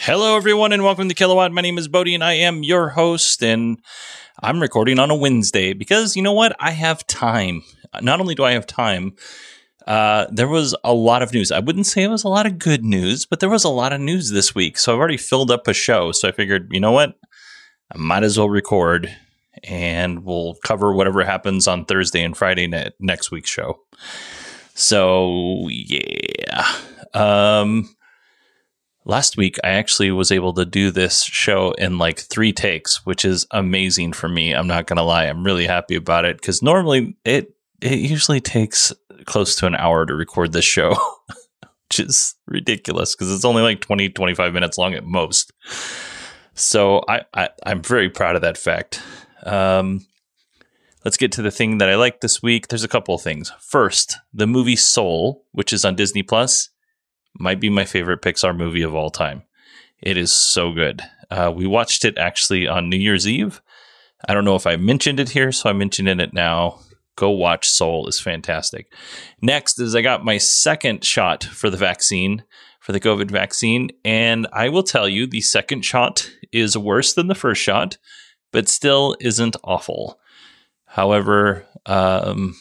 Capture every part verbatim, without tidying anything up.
Hello, everyone, and welcome to Kilowatt. My name is Bodie, and I am your host, and I'm recording on a Wednesday because, you know what? I have time. Not only do I have time, uh, there was a lot of news. I wouldn't say it was a lot of good news, but there was a lot of news this week, so I've already filled up a show, so I figured, you know what? I might as well record, and we'll cover whatever happens on Thursday and Friday ne- next week's show. So, yeah. Um... Last week, I actually was able to do this show in like three takes, which is amazing for me. I'm not going to lie. I'm really happy about it because normally it it usually takes close to an hour to record this show, which is ridiculous because it's only like twenty, twenty-five minutes long at most. So I, I, I'm very proud of that fact. Um, let's get to the thing that I like this week. There's a couple of things. First, the movie Soul, which is on Disney Plus. Might be my favorite Pixar movie of all time. It is so good. Uh, we watched it actually on New Year's Eve. I don't know if I mentioned it here, so I'm mentioning it now. Go watch Soul. It's fantastic. Next is I got my second shot for the vaccine, for the COVID vaccine. And I will tell you, the second shot is worse than the first shot, but still isn't awful. However, um,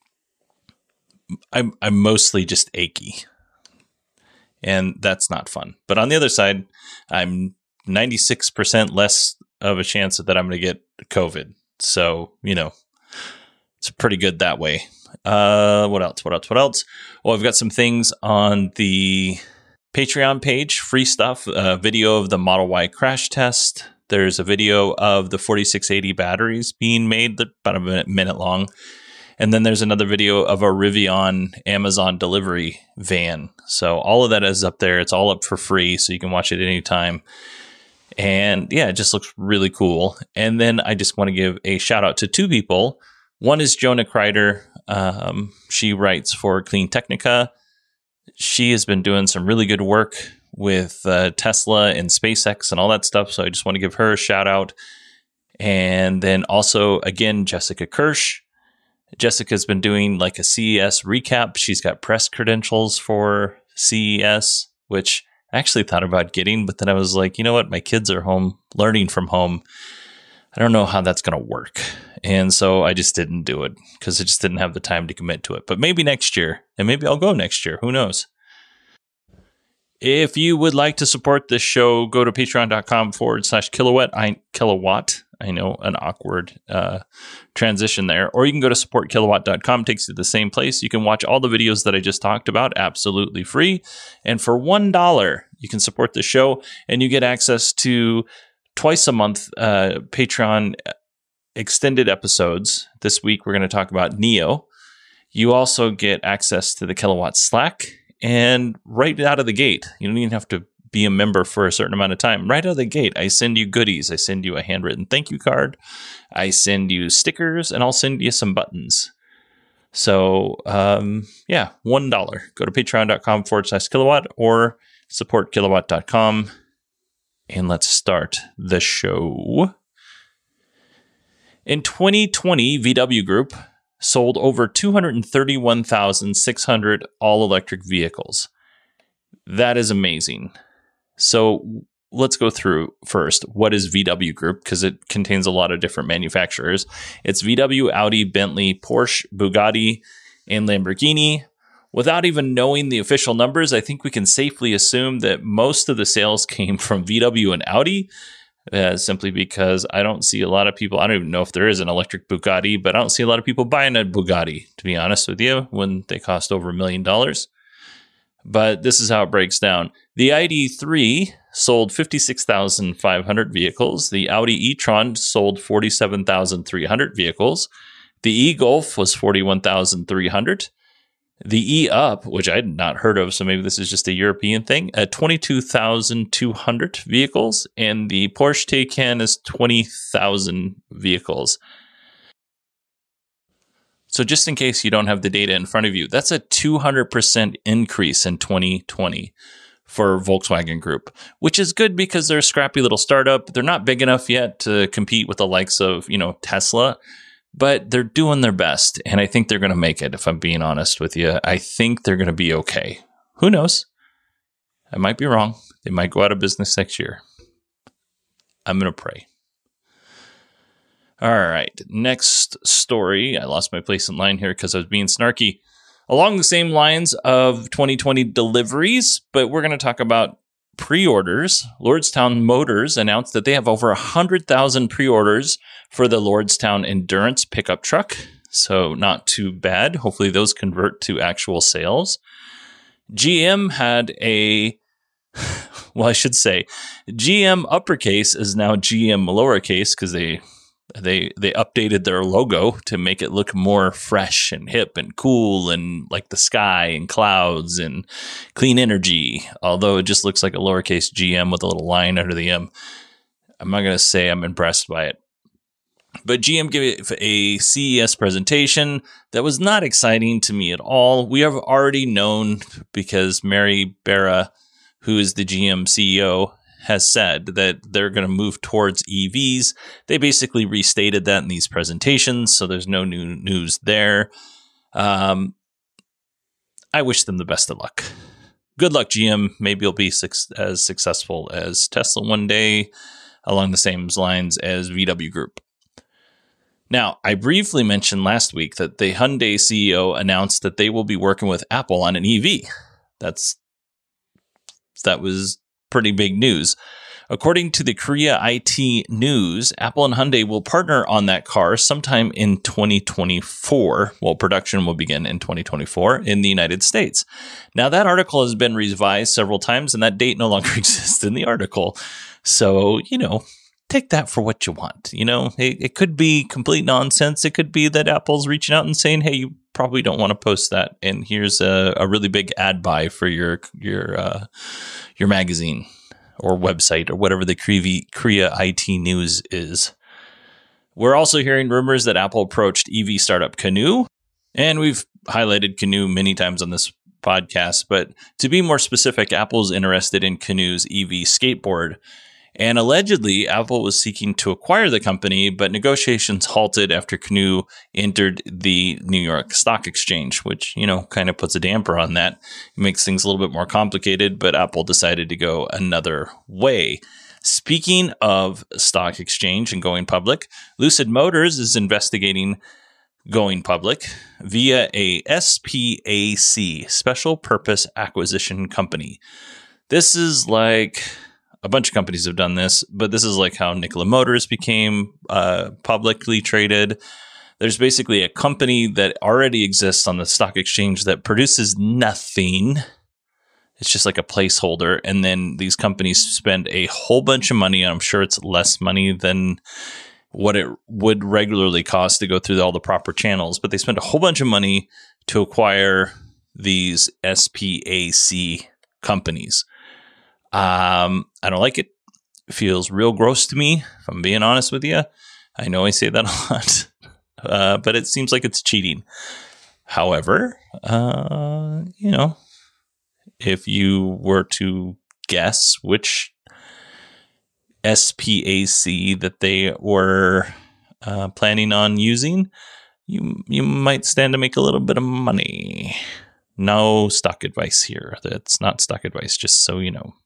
I'm, I'm mostly just achy. And that's not fun. But on the other side, I'm ninety-six percent less of a chance that I'm going to get COVID. So, you know, it's pretty good that way. Uh, what else? What else? What else? Well, I've got some things on the Patreon page, free stuff, a video of the Model Y crash test. There's a video of the forty-six eighty batteries being made, about a minute, minute long. And then there's another video of a Rivian Amazon delivery van. So all of that is up there. It's all up for free, so you can watch it anytime. And yeah, it just looks really cool. And then I just want to give a shout out to two people. One is Jonah Kreider. Um, she writes for Clean Technica. She has been doing some really good work with uh, Tesla and SpaceX and all that stuff. So I just want to give her a shout out. And then also, again, Jessica Kirsch. Jessica's been doing like a C E S recap. She's got press credentials for C E S, which I actually thought about getting, but then I was like, you know what? My kids are home learning from home. I don't know how that's going to work. And so I just didn't do it because I just didn't have the time to commit to it. But maybe next year, and maybe I'll go next year. Who knows? If you would like to support this show, go to patreon.com forward slash kilowatt. I kilowatt. I know, an awkward uh, transition there. Or you can go to support kilowatt dot com. Takes you to the same place. You can watch all the videos that I just talked about absolutely free. And for one dollar, you can support the show and you get access to twice a month uh, Patreon extended episodes. This week, we're going to talk about Neo. You also get access to the Kilowatt Slack. And right out of the gate, you don't even have to be a member for a certain amount of time. Right out of the gate, I send you goodies. I send you a handwritten thank you card. I send you stickers, and I'll send you some buttons. So, um, yeah, one dollar. Go to patreon.com forward slash kilowatt or support kilowatt dot com. And let's start the show. In twenty twenty, V W Group sold over two hundred thirty-one thousand six hundred all-electric vehicles. That is amazing. So let's go through first. What is V W Group? Because it contains a lot of different manufacturers. It's V W, Audi, Bentley, Porsche, Bugatti, and Lamborghini. Without even knowing the official numbers, I think we can safely assume that most of the sales came from V W and Audi, uh, simply because I don't see a lot of people. I don't even know if there is an electric Bugatti, but I don't see a lot of people buying a Bugatti, to be honest with you, when they cost over a million dollars. But this is how it breaks down. The I D three sold fifty-six thousand five hundred vehicles. The Audi e-tron sold forty-seven thousand three hundred vehicles. The e-Golf was forty-one thousand three hundred. The e-Up, which I had not heard of, so maybe this is just a European thing, at twenty-two thousand two hundred vehicles. And the Porsche Taycan is twenty thousand vehicles. So just in case you don't have the data in front of you, that's a two hundred percent increase in twenty twenty for Volkswagen Group, which is good because they're a scrappy little startup. They're not big enough yet to compete with the likes of, you know, Tesla, but they're doing their best. And I think they're going to make it, if I'm being honest with you. I think they're going to be okay. Who knows? I might be wrong. They might go out of business next year. I'm going to pray. All right, next story. I lost my place in line here because I was being snarky. Along the same lines of twenty twenty deliveries, but we're going to talk about pre-orders. Lordstown Motors announced that they have over one hundred thousand pre-orders for the Lordstown Endurance pickup truck. So not too bad. Hopefully those convert to actual sales. G M had a, well, I should say, G M uppercase is now G M lowercase because they they they updated their logo to make it look more fresh and hip and cool and like the sky and clouds and clean energy. Although it just looks like a lowercase G M with a little line under the M. I'm not going to say I'm impressed by it. But G M gave a C E S presentation that was not exciting to me at all. We have already known because Mary Barra, who is the G M C E O, has said that they're going to move towards E Vs. They basically restated that in these presentations, so there's no new news there. Um, I wish them the best of luck. Good luck, G M. Maybe you'll be su- as successful as Tesla one day, along the same lines as V W Group. Now, I briefly mentioned last week that the Hyundai C E O announced that they will be working with Apple on an E V. That's that was pretty big news. According to the Korea I T News, Apple and Hyundai will partner on that car sometime in twenty twenty-four. Well, production will begin in twenty twenty-four in the United States. Now, that article has been revised several times, and that date no longer exists in the article. So, you know, take that for what you want. You know, it, it could be complete nonsense. It could be that Apple's reaching out and saying, hey, you probably don't want to post that. And here's a, a really big ad buy for your your uh, your magazine or website or whatever the Korea, Korea I T News is. We're also hearing rumors that Apple approached E V startup Canoo. And we've highlighted Canoo many times on this podcast. But to be more specific, Apple's interested in Canoo's E V skateboard. And allegedly, Apple was seeking to acquire the company, but negotiations halted after Canoo entered the New York Stock Exchange, which, you know, kind of puts a damper on that. It makes things a little bit more complicated, but Apple decided to go another way. Speaking of stock exchange and going public, Lucid Motors is investigating going public via a S P A C, Special Purpose Acquisition Company. This is like... A bunch of companies have done this, but this is like how Nikola Motors became uh, publicly traded. There's basically a company that already exists on the stock exchange that produces nothing. It's just like a placeholder. And then these companies spend a whole bunch of money. And I'm sure it's less money than what it would regularly cost to go through all the proper channels. But they spend a whole bunch of money to acquire these S P A C companies. Um, I don't like it. It feels real gross to me, if I'm being honest with you. I know I say that a lot, uh, but it seems like it's cheating. However, uh, you know, if you were to guess which S P A C that they were uh, planning on using, you you might stand to make a little bit of money. No stock advice here. That's not stock advice, just so you know.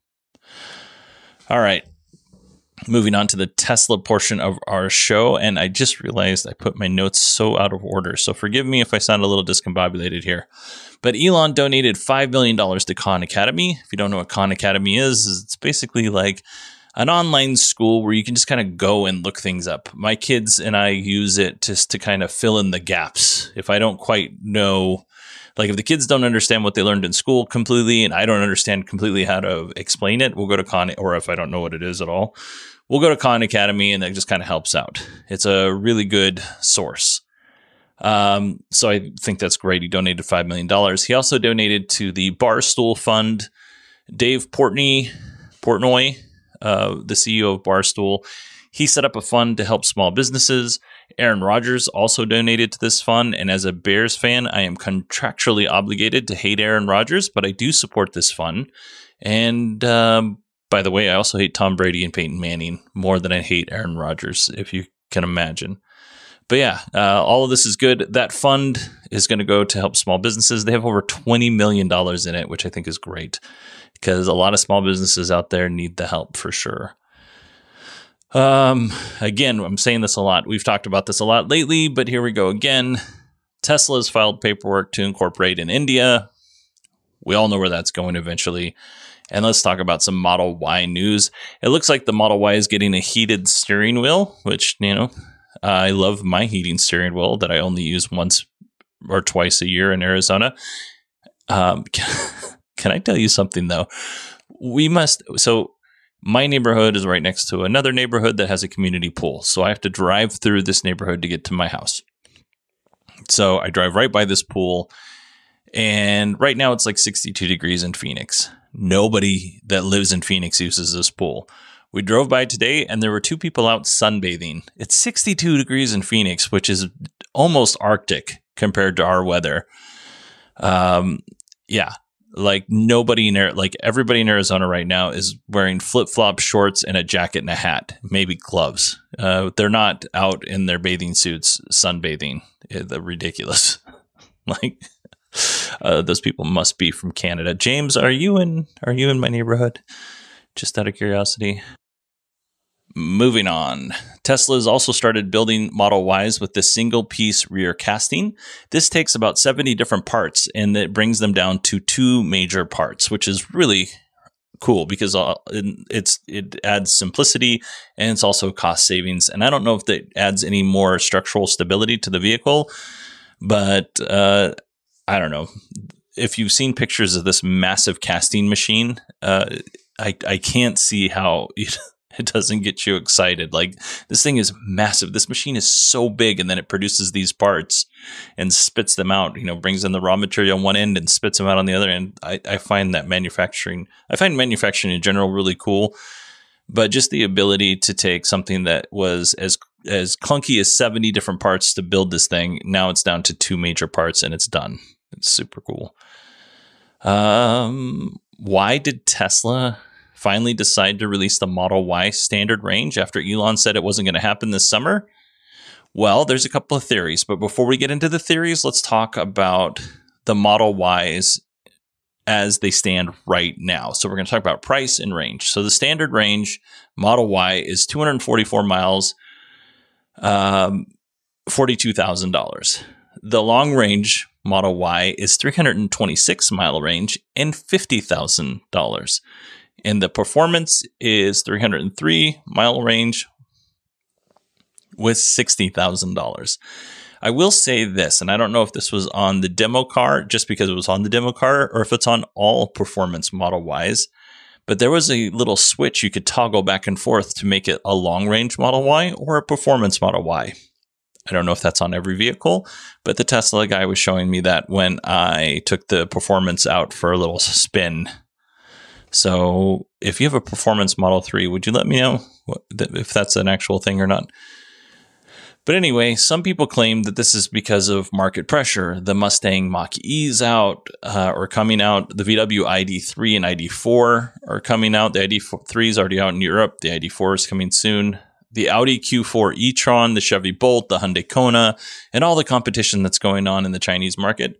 All right, moving on to the Tesla portion of our show. And I just realized I put my notes so out of order. So forgive me if I sound a little discombobulated here. But Elon donated five million dollars to Khan Academy. If you don't know what Khan Academy is, it's basically like an online school where you can just kind of go and look things up. My kids and I use it just to kind of fill in the gaps. If I don't quite know... Like if the kids don't understand what they learned in school completely and I don't understand completely how to explain it, we'll go to Khan, or if I don't know what it is at all, we'll go to Khan Academy and that just kind of helps out. It's a really good source. Um, so I think that's great. He donated five million dollars. He also donated to the Barstool Fund. Dave Portnoy, Portnoy, uh, the C E O of Barstool, he set up a fund to help small businesses. Aaron Rodgers also donated to this fund, and as a Bears fan, I am contractually obligated to hate Aaron Rodgers, but I do support this fund. And um, by the way, I also hate Tom Brady and Peyton Manning more than I hate Aaron Rodgers, if you can imagine. But yeah, uh, all of this is good. That fund is going to go to help small businesses. They have over twenty million dollars in it, which I think is great because a lot of small businesses out there need the help for sure. Um, again, I'm saying this a lot. We've talked about this a lot lately, but here we go again. Tesla has filed paperwork to incorporate in India. We all know where that's going eventually. And let's talk about some Model Y news. It looks like the Model Y is getting a heated steering wheel, which, you know, I love my heating steering wheel that I only use once or twice a year in Arizona. Um, can I tell you something, though? We must, so my neighborhood is right next to another neighborhood that has a community pool. So I have to drive through this neighborhood to get to my house. So I drive right by this pool. And right now it's like sixty-two degrees in Phoenix. Nobody that lives in Phoenix uses this pool. We drove by today and there were two people out sunbathing. It's sixty-two degrees in Phoenix, which is almost Arctic compared to our weather. Um, yeah, like nobody in there, like everybody in Arizona right now is wearing flip-flop shorts and a jacket and a hat, maybe gloves. Uh, they're not out in their bathing suits sunbathing. They're ridiculous. Like, Uh, those people must be from Canada. James, are you in? Are you in my neighborhood? Just out of curiosity. Moving on, Tesla has also started building Model Ys with the single-piece rear casting. This takes about seventy different parts, and it brings them down to two major parts, which is really cool because it's it adds simplicity and it's also cost savings. And I don't know if that adds any more structural stability to the vehicle, but uh, I don't know. If you've seen pictures of this massive casting machine, uh, I I can't see how it, it doesn't get you excited. Like, this thing is massive. This machine is so big, and then it produces these parts and spits them out. You know, brings in the raw material on one end and spits them out on the other end. I, I find that manufacturing, I find manufacturing in general really cool. But just the ability to take something that was as as clunky as seventy different parts to build this thing, now it's down to two major parts and it's done. It's super cool. Um, why did Tesla finally decide to release the Model Y standard range after Elon said it wasn't going to happen this summer? Well, there's a couple of theories, but before we get into the theories, let's talk about the Model Ys as they stand right now. So we're going to talk about price and range. So the standard range Model Y is two hundred forty-four miles, um, forty-two thousand dollars. The long range Model Y is three hundred twenty-six mile range and fifty thousand dollars. And the performance is three hundred three mile range with sixty thousand dollars. I will say this, and I don't know if this was on the demo car just because it was on the demo car or if it's on all performance Model Ys, but there was a little switch you could toggle back and forth to make it a long range Model Y or a performance Model Y. I don't know if that's on every vehicle, but the Tesla guy was showing me that when I took the performance out for a little spin. So if you have a performance Model three, would you let me know what, if that's an actual thing or not? But anyway, some people claim that this is because of market pressure. The Mustang Mach-E's out uh, or coming out. The V W I D three and I D four are coming out. The I D three is already out in Europe. The I D four is coming soon. The Audi Q four e-tron, the Chevy Bolt, the Hyundai Kona, and all the competition that's going on in the Chinese market.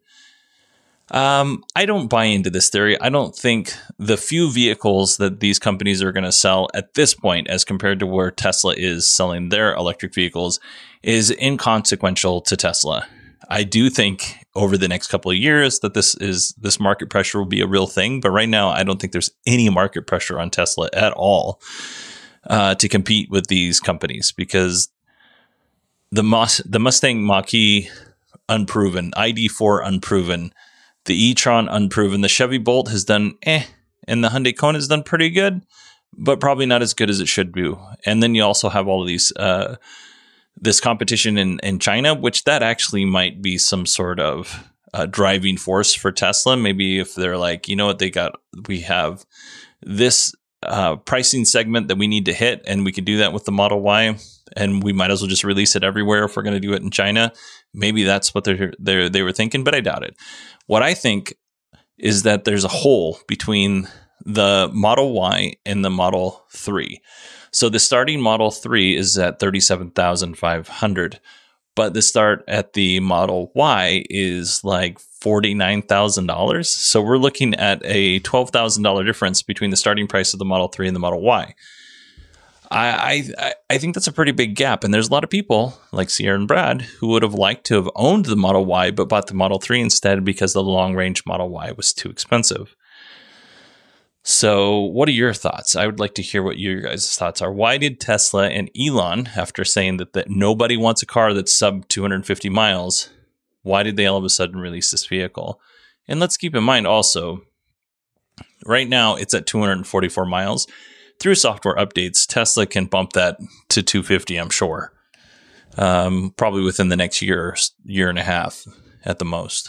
Um, I don't buy into this theory. I don't think the few vehicles that these companies are going to sell at this point, as compared to where Tesla is selling their electric vehicles, is inconsequential to Tesla. I do think over the next couple of years that this is this market pressure will be a real thing. But right now, I don't think there's any market pressure on Tesla at all uh, to compete with these companies because the Mus- the Mustang Mach-E unproven, I D four unproven, the e-tron unproven, the Chevy Bolt has done eh, and the Hyundai Kona has done pretty good, but probably not as good as it should do. And then you also have all of these uh, this competition in, in China, which that actually might be some sort of uh, driving force for Tesla. Maybe if they're like, you know what, they got, we have this uh, pricing segment that we need to hit, and we could do that with the Model Y, and we might as well just release it everywhere if we're going to do it in China. Maybe that's what they're, they're they were thinking, but I doubt it. What I think is that there's a hole between the Model Y and the Model three. So the starting Model three is at thirty-seven thousand five hundred dollars. but the start at the Model Y is like forty-nine thousand dollars. So we're looking at a twelve thousand dollars difference between the starting price of the Model three and the Model Y. I, I I think that's a pretty big gap. And there's a lot of people like Sierra and Brad who would have liked to have owned the Model Y, but bought the Model three instead because the long-range Model Y was too expensive. So what are your thoughts? I would like to hear what your guys' thoughts are. Why did Tesla and Elon, after saying that, that nobody wants a car that's sub two hundred fifty miles, why did they all of a sudden release this vehicle? And let's keep in mind also, right now it's at two hundred forty-four miles. Through software updates, Tesla can bump that to two hundred fifty, I'm sure. Um, probably within the next year, year and a half at the most.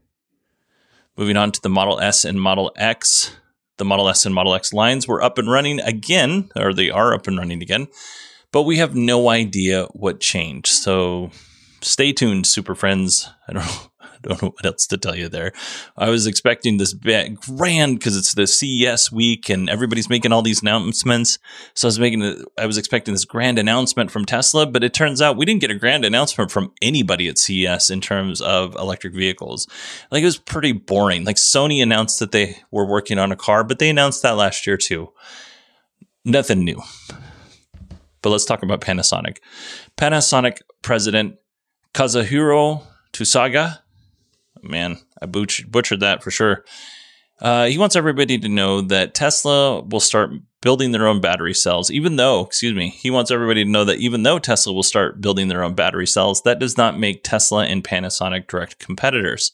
Moving on to the Model S and Model X. The Model S and Model X lines were up and running again, or they are up and running again, but we have no idea what changed. So stay tuned, super friends. I don't know. I don't know what else to tell you there. I was expecting this big, grand, because it's the C E S week and everybody's making all these announcements. So I was making, a, I was expecting this grand announcement from Tesla, but it turns out we didn't get a grand announcement from anybody at C E S in terms of electric vehicles. Like, it was pretty boring. Like, Sony announced that they were working on a car, but they announced that last year too. Nothing new. But let's talk about Panasonic. Panasonic president Kazuhiro Tsuga. Man, I butchered, butchered that for sure. Uh, he wants everybody to know that Tesla will start building their own battery cells, even though, excuse me, he wants everybody to know that even though Tesla will start building their own battery cells, that does not make Tesla and Panasonic direct competitors.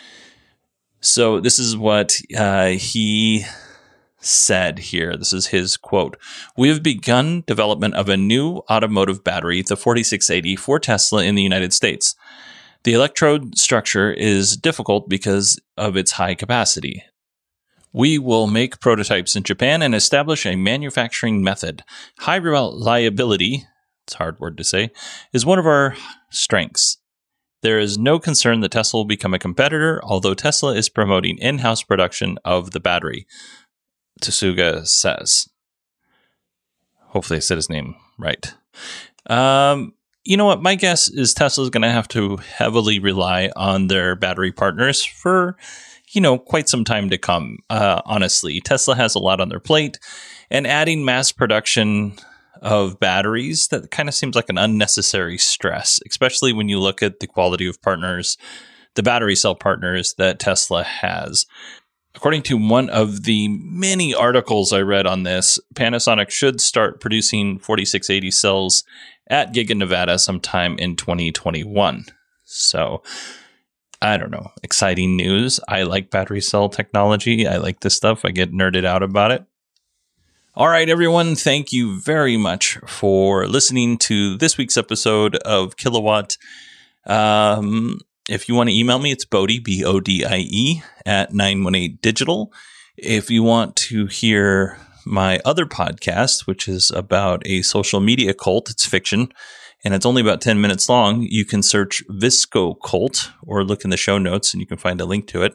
So this is what uh, he said here. This is his quote. "We have begun development of a new automotive battery, the forty-six eighty, for Tesla in the United States. The electrode structure is difficult because of its high capacity. We will make prototypes in Japan and establish a manufacturing method. High reliability," it's a hard word to say, "is one of our strengths. There is no concern that Tesla will become a competitor, although Tesla is promoting in-house production of the battery," Tsuga says. Hopefully I said his name right. Um... You know what? My guess is Tesla's going to have to heavily rely on their battery partners for, you know, quite some time to come. Uh, honestly, Tesla has a lot on their plate, and adding mass production of batteries, that kind of seems like an unnecessary stress, especially when you look at the quality of partners, the battery cell partners that Tesla has. According to one of the many articles I read on this, Panasonic should start producing forty-six eighty cells at Giga Nevada sometime in twenty twenty-one. So, I don't know. Exciting news. I like battery cell technology. I like this stuff. I get nerded out about it. All right, everyone. Thank you very much for listening to this week's episode of Kilowatt. Um... If you want to email me, it's Bodie, B O D I E, at nine one eight digital. If you want to hear my other podcast, which is about a social media cult, it's fiction, and it's only about ten minutes long, you can search Visco Cult or look in the show notes and you can find a link to it.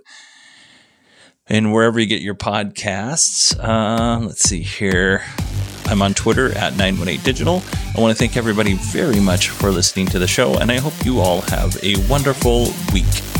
And wherever you get your podcasts, uh, let's see here. I'm on Twitter at nine one eight digital. I want to thank everybody very much for listening to the show, and I hope you all have a wonderful week.